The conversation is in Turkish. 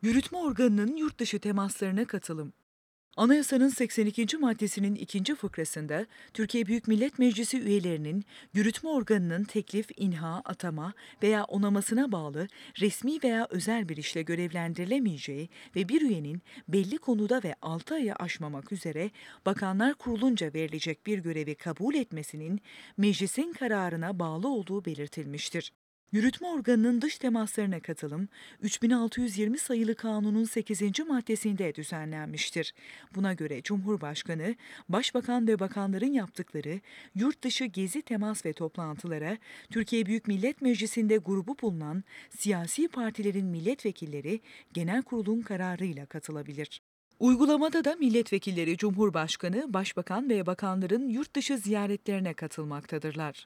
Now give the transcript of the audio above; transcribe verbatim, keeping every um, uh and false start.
Yürütme organının yurt dışı temaslarına katılım. Anayasanın seksen ikinci maddesinin ikinci fıkrasında Türkiye Büyük Millet Meclisi üyelerinin yürütme organının teklif, inha, atama veya onamasına bağlı resmi veya özel bir işle görevlendirilemeyeceği ve bir üyenin belli konuda ve altı ayı aşmamak üzere Bakanlar Kurulunca verilecek bir görevi kabul etmesinin meclisin kararına bağlı olduğu belirtilmiştir. Yürütme organının dış temaslarına katılım, üç bin altı yüz yirmi sayılı kanunun sekizinci maddesinde düzenlenmiştir. Buna göre Cumhurbaşkanı, Başbakan ve bakanların yaptıkları yurt dışı gezi, temas ve toplantılara Türkiye Büyük Millet Meclisi'nde grubu bulunan siyasi partilerin milletvekilleri genel kurulun kararıyla katılabilir. Uygulamada da milletvekilleri Cumhurbaşkanı, Başbakan ve bakanların yurt dışı ziyaretlerine katılmaktadırlar.